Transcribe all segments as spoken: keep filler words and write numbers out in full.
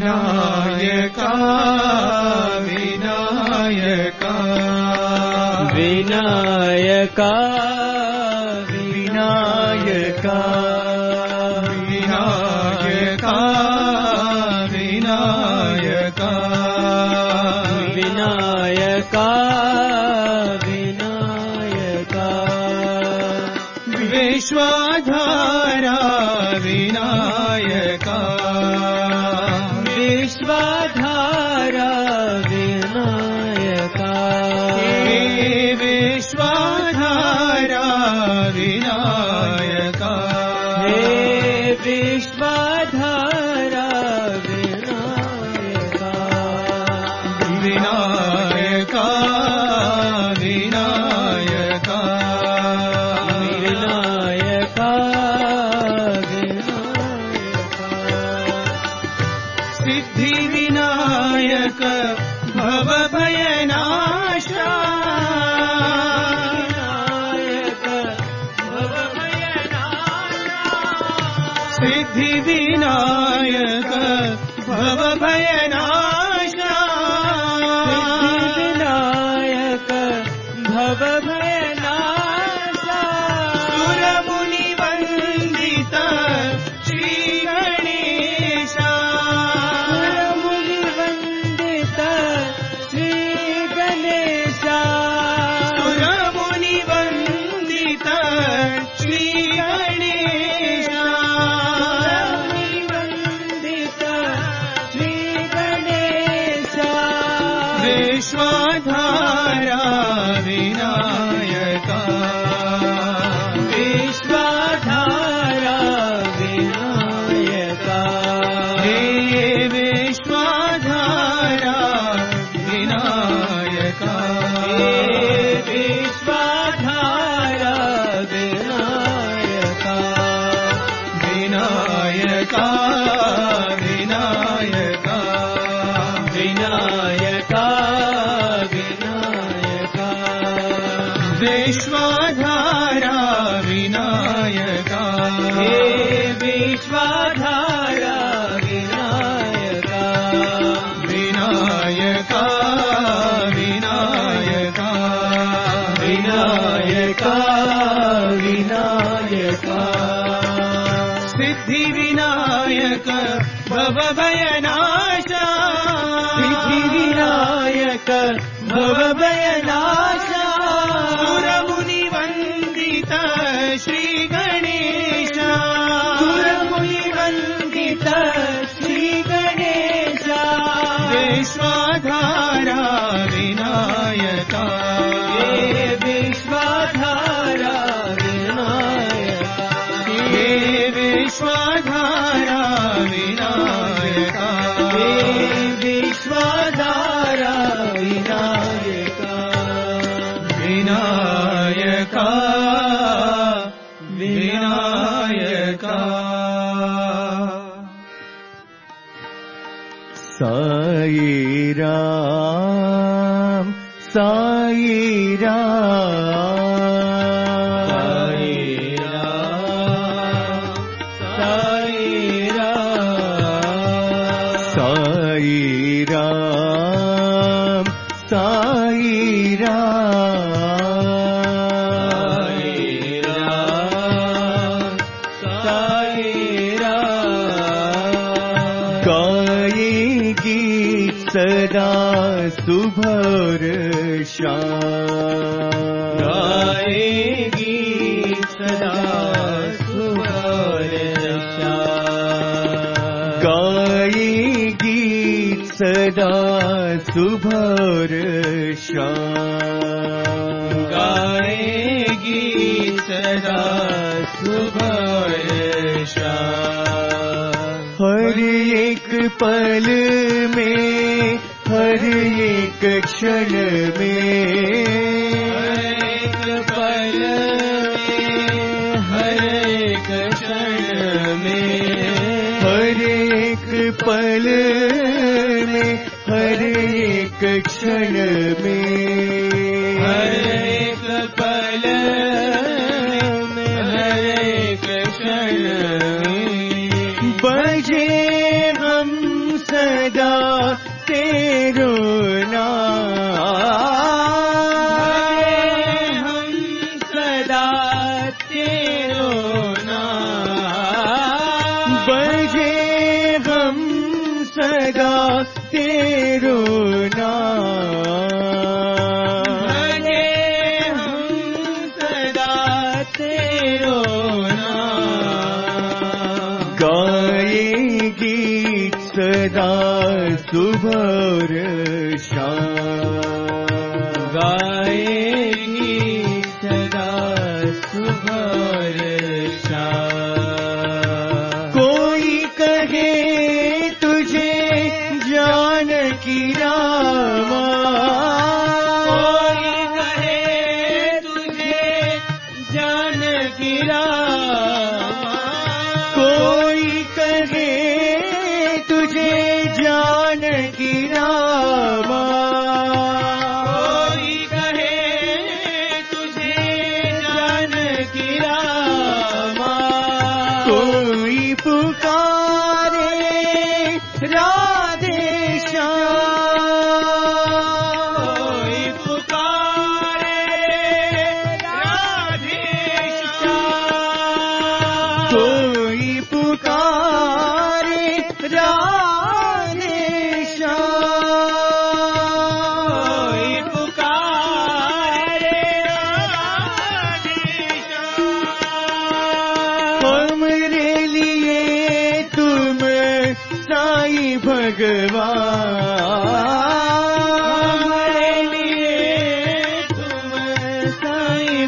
विनायका विनायका विनायका विनायका विनायका विनायका विनायका विनायका विश्वाधारा विनायका विश्वाधारा विनायका विश्वाधारा विनायका विश्वाधारा विनायका विनायका विनायका विनायका विनायका सिद्धि विनायक भव भयनाशा सिद्धि विनायक भव भयनाशा विनायक भव भयनाशा सुरमुनि वन्दित श्री गणेशा सुरमुनि वन्दित श्री गणेशा सुरमुनि वन्दित श्री गणेशा विश्वाधारा विनायका विश्वाधारा विनायका हे विश्वाधारा विनायका हे विश्वाधारा विनायका विनायका विनायका विनायका विश्वाधारा विनायका हे विश्वाधारा विनायका विनायका विनायका विनायका विनायका सिद्धि विनायक भव भयनाशा सिद्धि विनायक भव भयनाशा सुरमुनि वन्दित श्री गणेशा सुरमुनि वन्दित श्री गणेशा विश्वाधारा विनायका हे विश्वाधारा विनायका हे विश्वाधारा विनायका हे विश्वाधारा विनायका विनायका विनायका साई राम साई राम साई राम साई राम साई राम साई राम गाएगी सदा सुभर श्याम गाएगी सदा सुभर श्याम गाएगी सदा सुभर श्याम गाएगी सदा सुभर श्याम हर एक पल में हर एक क्षण में हर एक पल में हर एक क्षण में हर एक पल में हर एक क्षण में हर एक पल में हर एक क्षण में बजे हम सर सदा तेरो नाम, भजे हम सदा तेरो नाम। गाएगी सदा सुबह और शाम, गाएगी सदा सुबह और शाम। कोई कहे तुझे जानकी रामा, कोई कहे तुझे जानकी रामा, कोई कहे तुझे जानकी रामा, कोई कहे तुझे जानकी रामा, कोई पुकारे राधे श्याम, कोई पुकारे राधे श्याम, कोई पुकारे राधे श्याम, कोई पुकारे राधे श्याम। हमरे लिए तुम साईं भगवान, हमारे लिए तुम साईं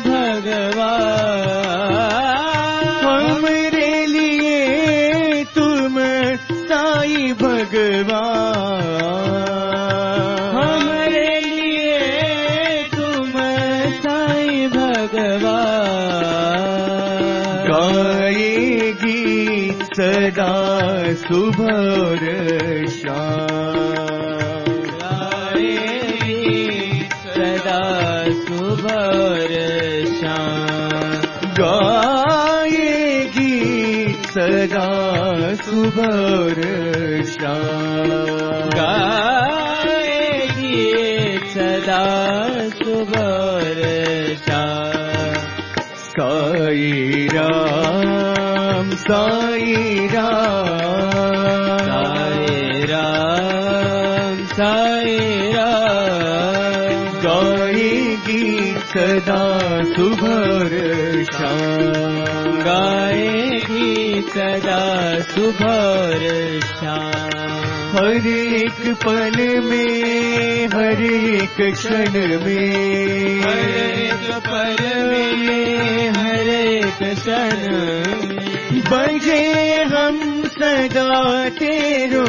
भगवान, हमरे लिए तुम साईं भगवान, हमारे लिए तुम साईं भगवान। गाएगी सदा सुबह और शाम, गाएगी सदा सुबह और शाम, गाएगी सदा सुबह और शाम, गाएगी सदा सुबह और शाम। साई राम साई राम, साई राम साई राम, गाएगी सदा सुबह और शाम, गाएगी सदा सुबह और शाम। हर एक पल में हर एक क्षण में, हर एक पल में हर एक क्षण में, बजे हम सदा तेरो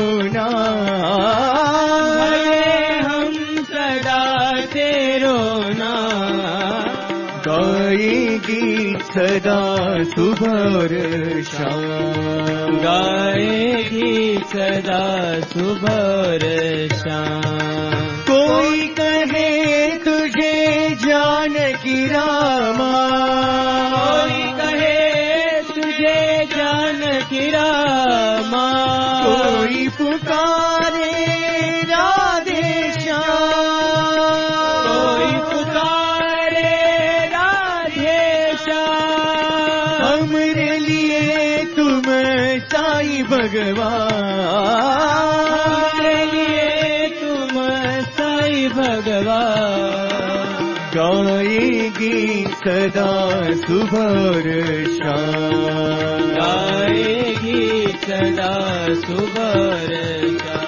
नाम, भजे हम सदा तेरो नाम। गाएगी सदा सुबह और शाम, गाएगी सदा सुबह और शाम। कोई कहे तुझे जानकी रामा, कोई कहे तुझे जानकी रामा, कोई पुकारे राधे श्याम, कोई पुकारे राधे श्याम। हमरे लिए तुम साईं भगवान, हमारे लिए तुम साईं भगवान। गाएगी सदा सुबह और शाम, गाएगी सदा सुबह और शाम,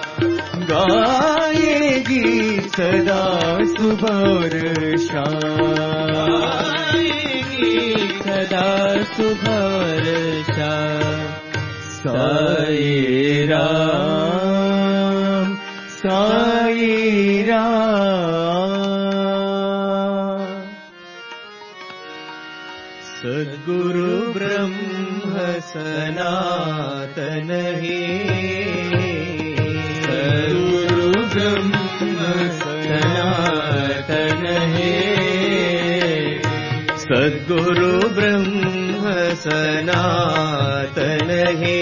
गाएगी सदा सुबह और शाम, गाएगी सदा सुबह और शाम। साई राम साई राम। सद्गुरु ब्रह्म सनातन हे, सद्गुरु ब्रह्म सनातन हे, सद्गुरु ब्रह्म सनातन हे,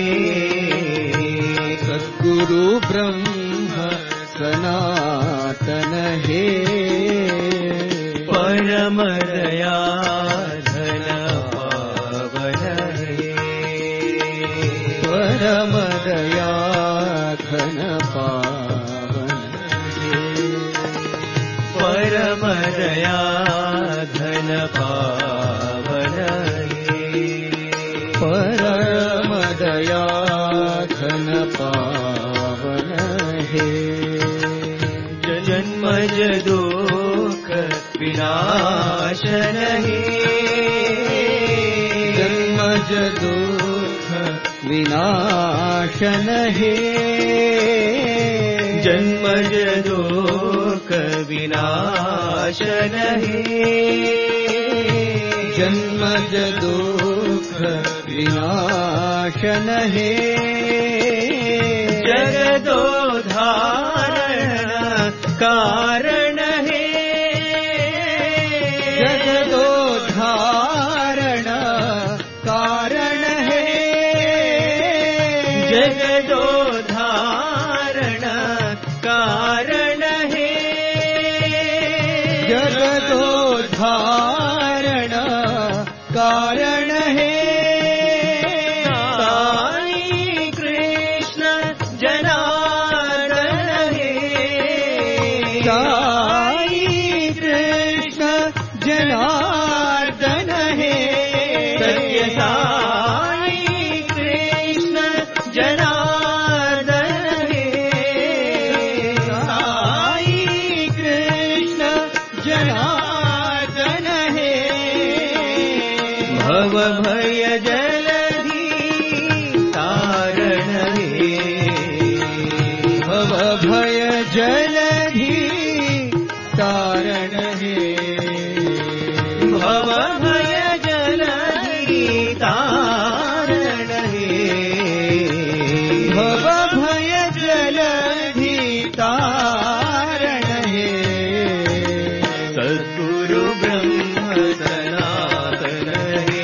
सद्गुरु ब्रह्म सनातन हे, परम दया धन पावन हे, परम दया धन पावन हे परम दया घन पावन हे जन्मज दुख विनाशन हे जन्मज दुख विनाशन हे जन्मज दुख विनाशन हे जन्मज दुख विनाशन हे जगदोद्धारण कारण हे जगदोद्धारण कारण हे जगदोद्धारण कारण हे जगदोद्धारण कारण हे साई कृष्ण जनार्दन हे साई कृष्ण जनार्दन हे सत्य साई कृष्ण जनार्दन हे साई कृष्ण जनार्दन हे भव भय जलधि तारण हे भव भय जलधि तारण हे भव भय जलधि तारण हे भव भय जलधि तारण हे सद्गुरु ब्रह्म सनातन हे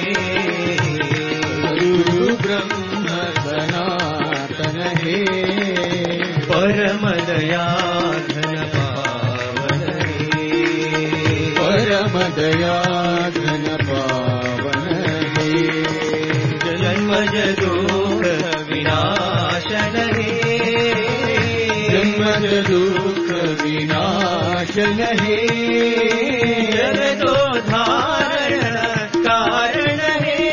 गुरु ब्रह्म सनातन हे परम दया घन पावन हे परम दया घन पावन हे जन्मज दुख विनाशन हे जन्मज दुख विनाशन हे जगदोद्धारण कारण हे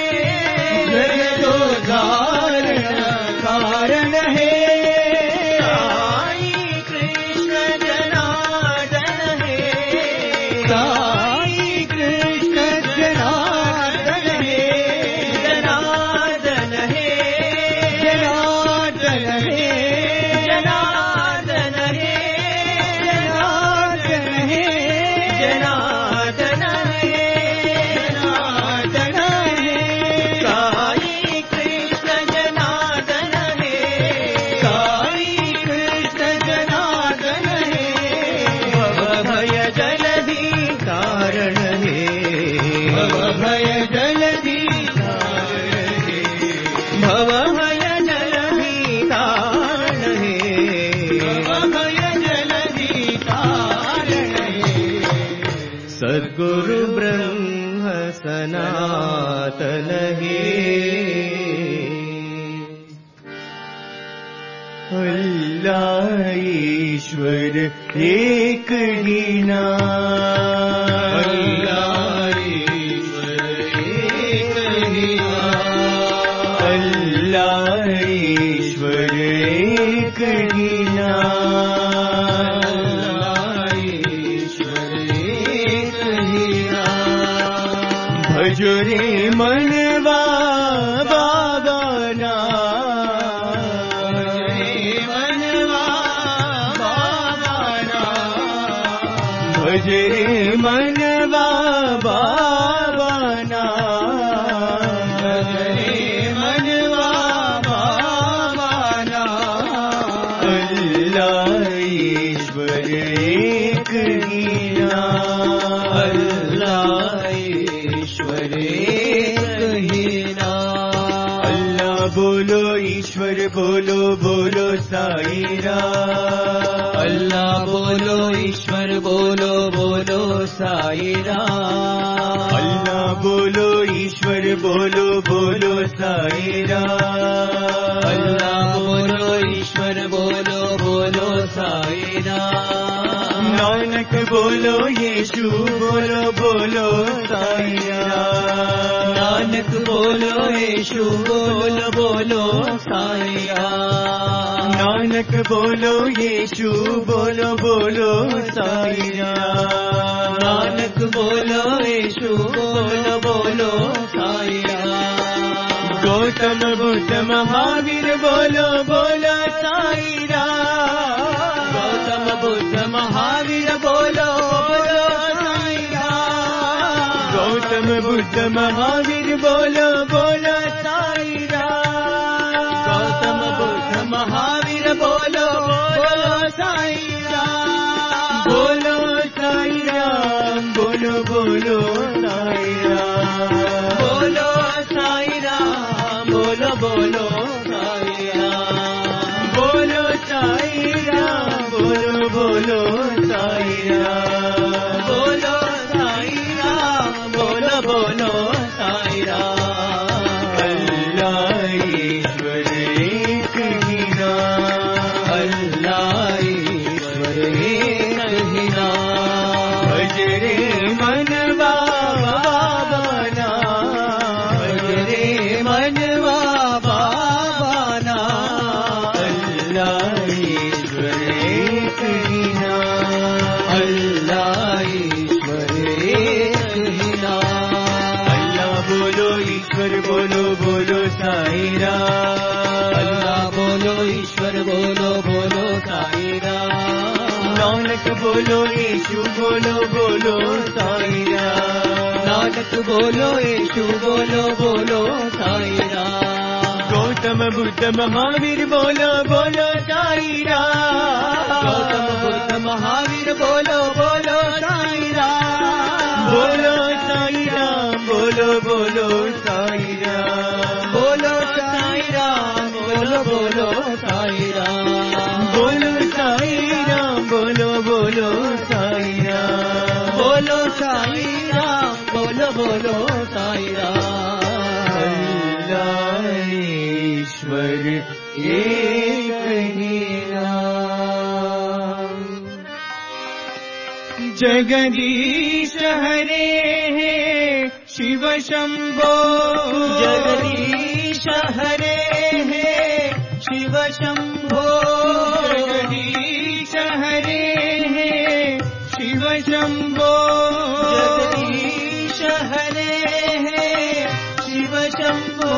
जगदोद्धारण कारण हे साई कृष्ण जनार्दन हे साई कृष्ण जनार्दन हे जनार्दन हे जनार्दन हे जनार्दन हे जनार्दन हे जनार्दन हे जनार्दन हे साई कृष्ण जनार्दन हे साई कृष्ण जनार्दन हे भव भय जलधि तारण हे भव भय जलधि तारण हे भव भय जलधि तारण हे भव भय जलधि तारण हे सद्गुरु ब्रह्म सनातन हे अल्लाह ईश्वर एक ही नाम अल्लाह ईश्वर एक ही नाम अल्लाह ईश्वर एक ही नाम अल्लाह ईश्वर एक ही नाम भजो रे मनवा बाबा नाम जय मनवा बाबा नाम भज रे मनवा बाबा नाम जय मनवा बाबा नाम अल्लाह ईश्वर एक ही नाम अल्लाह ईश्वर एक ही नाम अल्लाह बोलो ईश्वर बोलो बोलो साई राम अल्लाह बोलो ईश्वर बोलो बोलो साई राम अल्लाह बोलो ईश्वर बोलो बोलो साई राम अल्लाह बोलो ईश्वर बोलो बोलो साई राम नानक बोलो यीशु बोलो बोलो साईं राम। नानक बोलो यीशु बोलो बोलो साईं राम। नानक बोलो यीशु बोलो बोलो साईं राम। नानक बोलो यीशु बोलो बोलो साईं राम। गौतम बुद्ध महावीर बोलो बोलो साईं राम। गौतम बुद्ध महावीर बोलो बोलो साईं राम। गौतम बुद्ध महावीर बोलो बोलो साईं राम। गौतम बुद्ध महावीर बोलो बोलो साईं राम। बोलो साईं राम बोलो बोलो साईं राम। बोलो साईं राम बोलो बोलो साईं राम। बोलो साईं राम बोलो बोलो साईं राम। बोलो साईं राम बोलो बोलो साईं राम। अल्लाह ईश्वर एक ही नाम। अल्लाह ईश्वर एक ही नाम। भजरे मनवा बाबाना। भजरे मनवा बाबाना। अल्लाह ईश्वर एक ही नाम। अल्लाह ईश्वर एक ही नाम। अल्लाह बोलो ईश्वर बोलो बोलो साईं राम। अल्लाह बोलो ईश्वर बोलो बोलो साईं राम। नानक बोलो यीशु बोलो बोलो साईं राम। नानक बोलो यीशु बोलो बोलो साईं राम। गौतम बुद्ध महावीर बोलो बोलो साईं राम। गौतम बुद्ध महावीर बोलो बोलो साईं राम। बोलो साईं राम बोलो बोलो साईं राम। बोलो साईं राम बोलो बोलो साईं राम। बोलो साईं राम बोलो बोलो साईं राम। बोलो साईं राम बोलो बोलो साईं राम। अल्लाह ईश्वर एक ही नाम। जगदीश हरे हे शिव शंभो। जगदीश हरे हे शिव शंभो। जगदीश हरे हे शिव शंभो। जगदीश हरे हे शिव शंभो।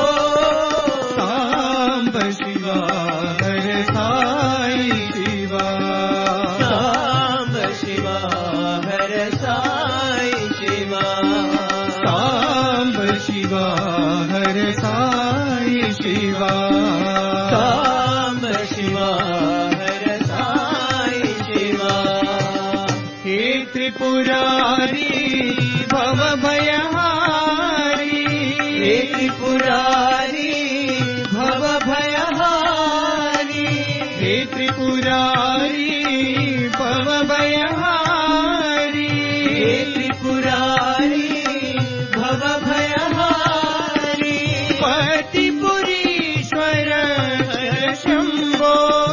सांब शिवा हर साई शिवा। सांब शिवा हर साई शिवा। सांब शिवा हर साई शिवा। सांब शिवा हर साई शिवा। हे त्रिपुरारी भव भयहारी। हे त्रिपुरारी भव भयहारी। हे त्रिपुरारी भव भयहारी। हे त्रिपुरारी भव भयहारी। पतिपुरीश्वर हर शंभो।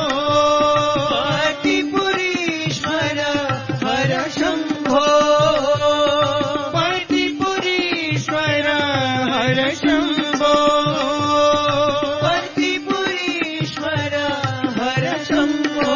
पतिपुरीश्वर हर शंभो। पतिपुरीश्वर हर शंभो। पतिपुरीश्वर हर शंभो।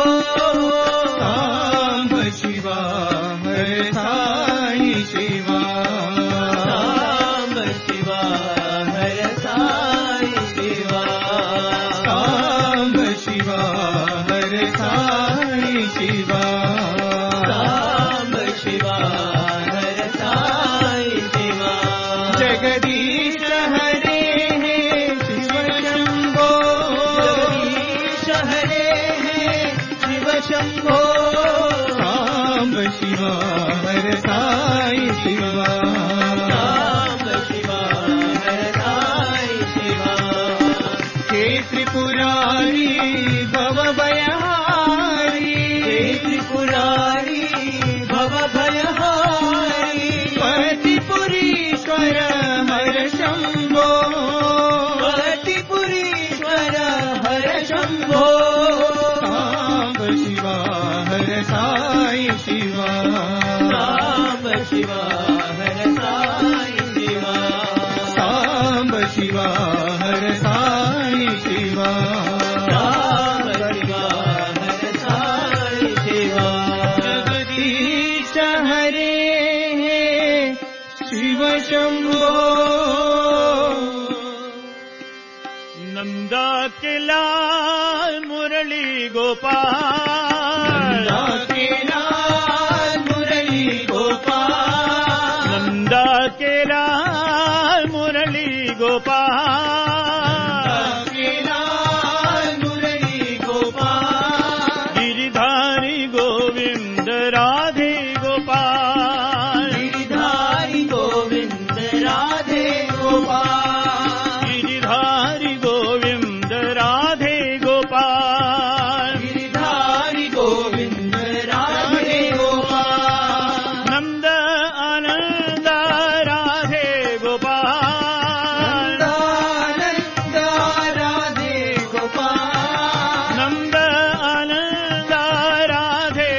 सांब शिवा हर साई शिवा। सांब शिवा हर साई शिवा। सांब शिवा हर साई शिवा। सांब शिवा हर साई शिवा। जगदीश हरे हे शिव शंभो। जगदीश हरे हे शिव शंभो। सांब शिवा हर साई शिवा। सांब शिवा हर साई शिवा। हे त्रिपुरारी भव भयहारी। हे त्रिपुरारी भव भयहारी। पतिपुरीश्वर हर शंभो। पतिपुरीश्वर हर शंभो। सांब शिवा हर साई शिवा। शिवा राम शिवा हर साई शिवा जगदीश हरे शिव शंभो नंदा के लाल मुरली गोपाल नंदा के लाल मुरली गोपाल नंदा के लाल मुरली गोपाल के लाल मुरली गोपाल गिरिधारी गोविंद राधे गोपाल गिरिधारी गोविंद राधे गोपाल गिरिधारी गोविंद राधे गोपाल गिरिधारी गोविंद राधे गोपाल नंद आनंद राधे गोपाल नंद राधे गोपाल नंद आनंद राधे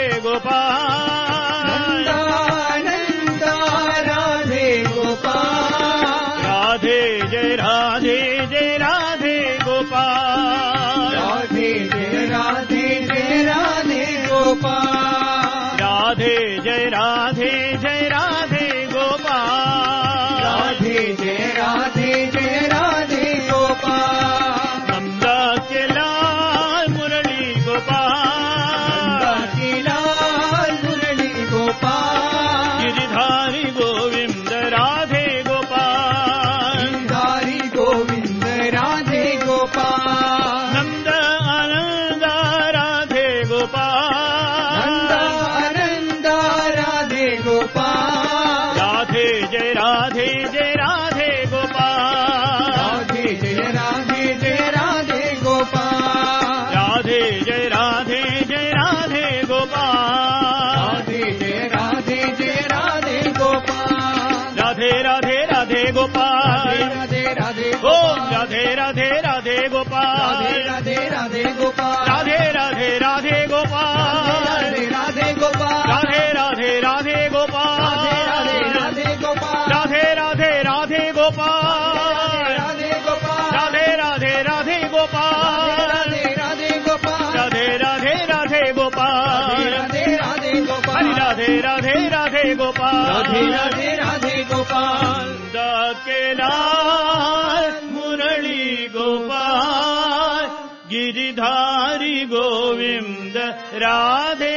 गोपाल नंद राधे गोपाल राधे जय राधे जय राधे गोपाल राधे जय राधे जय राधे गोपाल राधे जय राधे जय राधे गोपाल राधे जय राधे जय राधे गोपाल नंदा के लाल मुरली गोपाल के लाल मुरली गोपाल गिरिधारी गोविंद राधे गोपाल गिरिधारी गोविंद राधे गोपाल नंद आनंद राधे गोपाल नंद आनंद राधे गोपाल राधे जय राधे जय राधे गोपाल राधे जय राधे जय राधे गोपाल राधे जय राधे जय राधे गोपाल राधे जय राधे जय राधे गोपाल राधे राधे राधे गोपाल राधे राधे ओम राधे राधे राधे गोपाल राधे राधे गोपाल राधे राधे राधे गोपाल राधे राधे गोपाल राधे राधे राधे गोपाल राधे राधे गोपाल राधे राधे राधे गोपाल राधे गोपाल राधे राधे राधे गोपाल राधे राधे गोपाल राधे राधे राधे गोपाल राधे राधे गोपाल हरि राधे राधे राधे गोपाल राधे राधे राधे गोपाल नंदा के लाल मुरली गोपाल गिरिधारी गोविंद राधे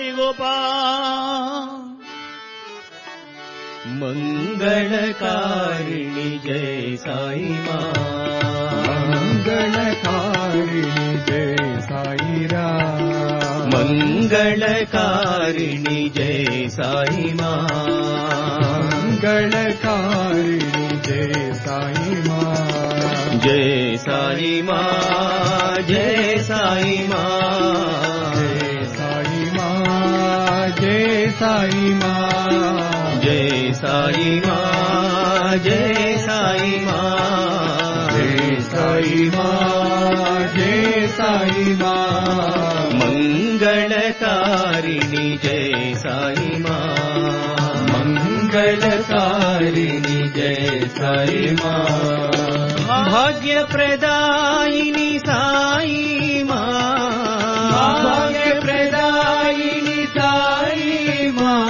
गोपाल मंगलकारिणी जय साई मां मंगलकारिणी जय साई राम मंगलकारिणी जय साई मां मंगलकारिणी जय साई मां जय साई मां जय साई मां जय साई मां जय साई मां जय साई मां जय साई मां जय साई मां जय साई मां मंगलकारिणी जय साई मां मंगलकारिणी जय साई मां भाग्यप्रदायिनी साई मां भाग्यप्रदायिनी साई मां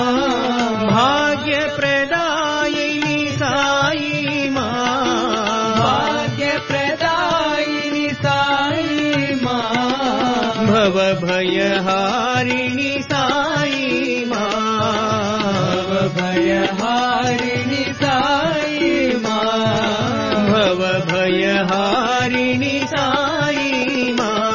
भाग्यप्रदायिनी साई मां भाग्यप्रदायिनी साई मां भवभयहारिणी साई मां भवभयहारिणी साई मां भवभयहारिणी साई मां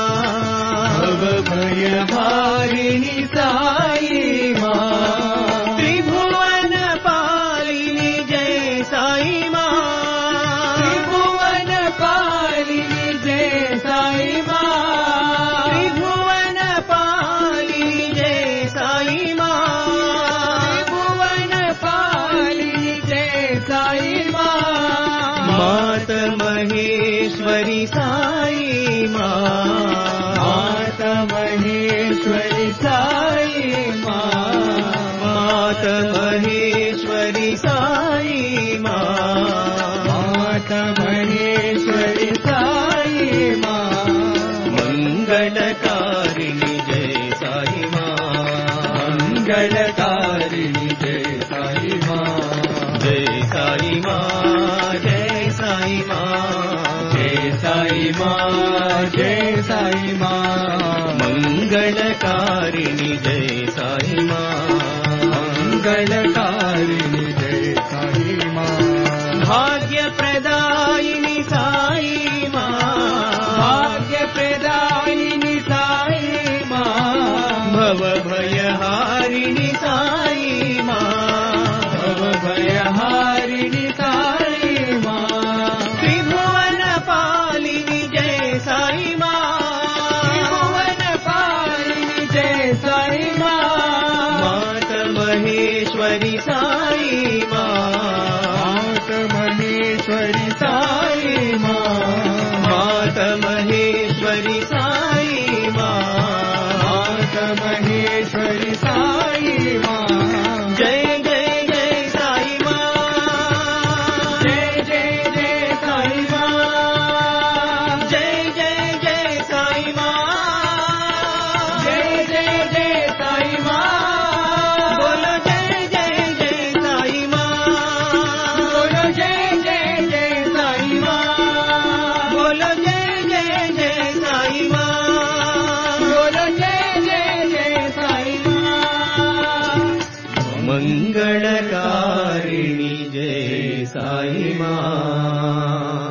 भवभयहारिणी साई मां त्रिभुवन पालिनी जय साई मां त्रिभुवन पालिनी जय साई मां त्रिभुवन पालिनी जय साई मां त्रिभुवन पालिनी जय साई मां मात महेश्वरी साई मां मात महेश्वरी साई मां मात महेश्वरी साई मां मात महेश्वरी साई मां माँ जय साई माँ मंगलकारिणी जय साई माँ मंगलकारिणी जय साई माँ भाग्य प्रदायिनी साई माँ भाग्य प्रदायिनी साई माँ भव भयहारिणी साई माँ भव भयहारिणी साई माँ त्रिभुवन पालिनी जय साई माँ त्रिभुवन पालिनी जय साई माँ मात महेश्वरी साई माँ मात महेश्वरी साई माँ मात महेश्वरी साई माँ मात महेश्वरी साई माँ जय जय जय साई माँ जय जय जय साई माँ जय जय जय साई माँ जय जय जय साई माँ बोलो जय जय जय साई माँ बोलो जय जय जय साई माँ बोलो जय जय जय साई माँ बोलो जय जय जय साई माँ मंगलकारिणी जय साई माँ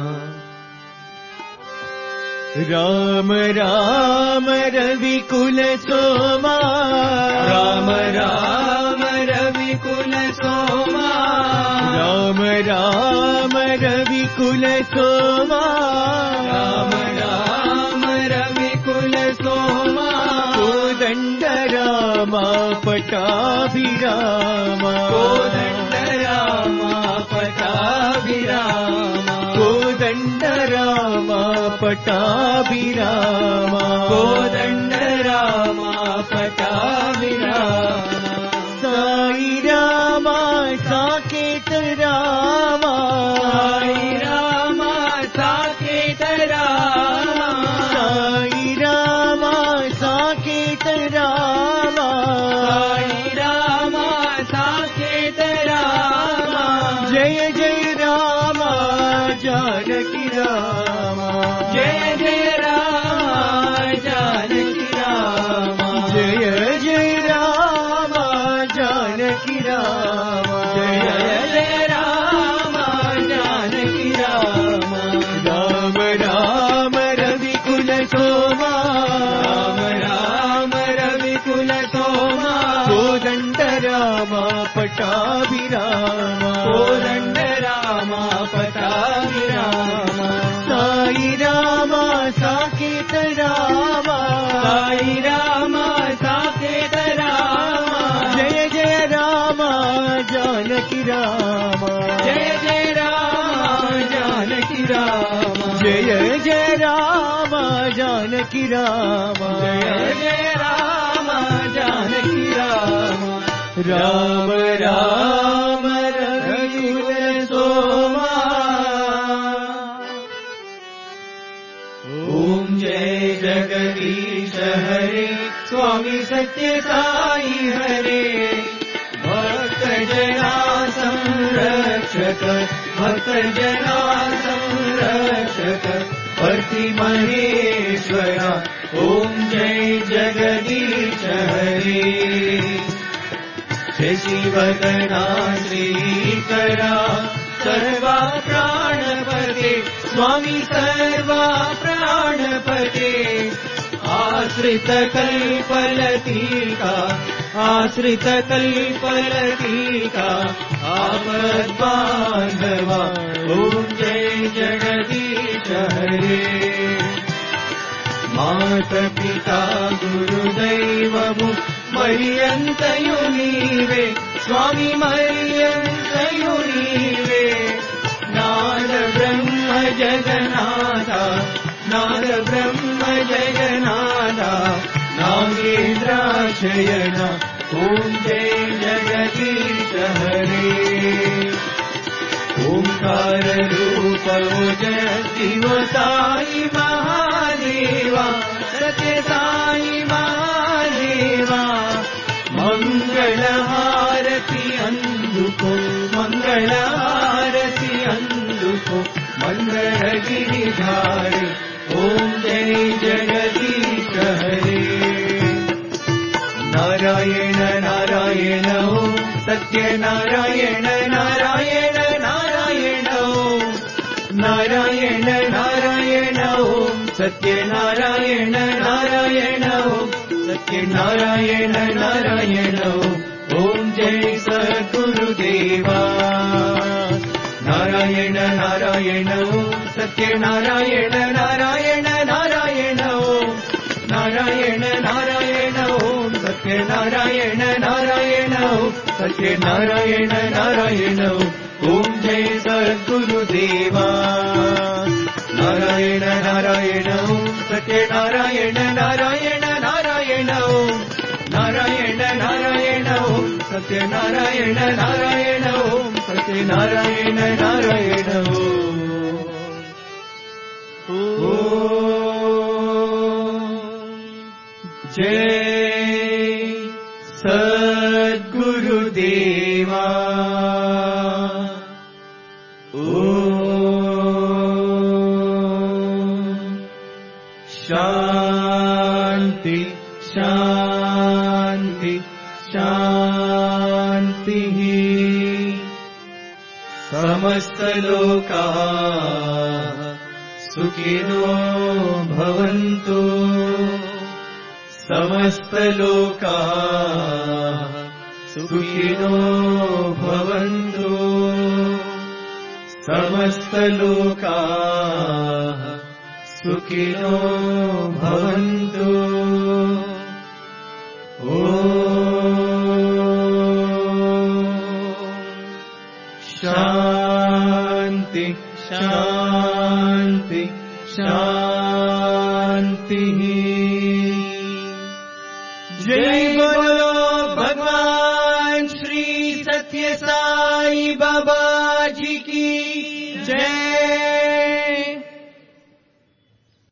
राम राम रवि कुल सोमा राम राम रवि कुल सोमा राम राम रवि कुल सोमा राम राम रवि कुल सोमा कोदंड रामा पटाभिरामा कोदंड रामा पटाभिरामा कोदंड रामा पटाभिरामा कोदंड रामा पटाभिरामा साई रामा साकेत रामा साई रामा साकेत रामा साई रामा साकेत रामा साई रामा साकेत रामा जय जय रामा जानकी रामा जय जय रामा जानकी रामा जय जय रामा जानकी रामा जय जय रामा जानकी रामा राम राम रवि कुल सोमा राम राम रवि कुल सोमा कोदंड रामा पटाभिरामा कोदंड रामा पटाभिरामा साई रामा साकेत रामा साई रामा साकेत रामा जय जय रामा जानकी रामा जय जय रामा जानकी रामा जय जय रामा जानकी रामा जय जय रामा जानकी रामा राम राम रघुकुल सोमा ओम जय जगदीश हरे स्वामी सत्य साई हरे भक्त जना संरक्षक भक्त जना संरक्षक पति महेश्वरा ओम जय जगदीश हरे शशिवदना श्रीकरा सर्वा प्राणपते स्वामी सर्वा प्राणपते आश्रित कल्पलतिका आश्रित कल्पलतिका आपद बांधवा ओम जय जगदीश हरे मात पिता गुरुदैवमु मर्यन्तयु नीवे स्वामी मर्यन्तयु नीवे नाद ब्रह्म जगन्नाथा नाद ब्रह्म जगन्नाथा नागेन्द्राशयना ओम जय जगदीश हरे ओंकार रूप जय शिव साई महादेवा सत्य साई महादेवा मंगल हारति अंदुको मंगल हारति अंदुको मंगल गिरिधारी ओम जय जगदीश हरे। नारायण नारायण ओम सत्य नारायण नारायण नारायण ओम नारायण नारायण ओम सत्य नारायण नारायण ओम सत्य नारायण नारायण ओम। ओम जय सद्गुरुदेवा। नारायण नारायण ओम सत्य नारायण नारायण नारायण ओम नारायण नारायण ओम सत्य नारायण नारायण ओम सत्य नारायण नारायण ओम। ओम जय सद्गुरुदेवा। नारायण नारायण ओम सत्य नारायण नारायण नारायण ओम नारायण नारायण ओम सत्य नारायण नारायण ओम सत्य नारायण नारायण ओम। जय सद्गुरुदेवा। शांति शांति शांति। समस्त लोकाः सुखिनो भवन्तु समस्त लोकाः सुखिनो भवन्तु समस्त लोकाः सुखिनो भवन्तु। शांति शांति शांति। जय बोलो भगवान श्री सत्य साई बाबा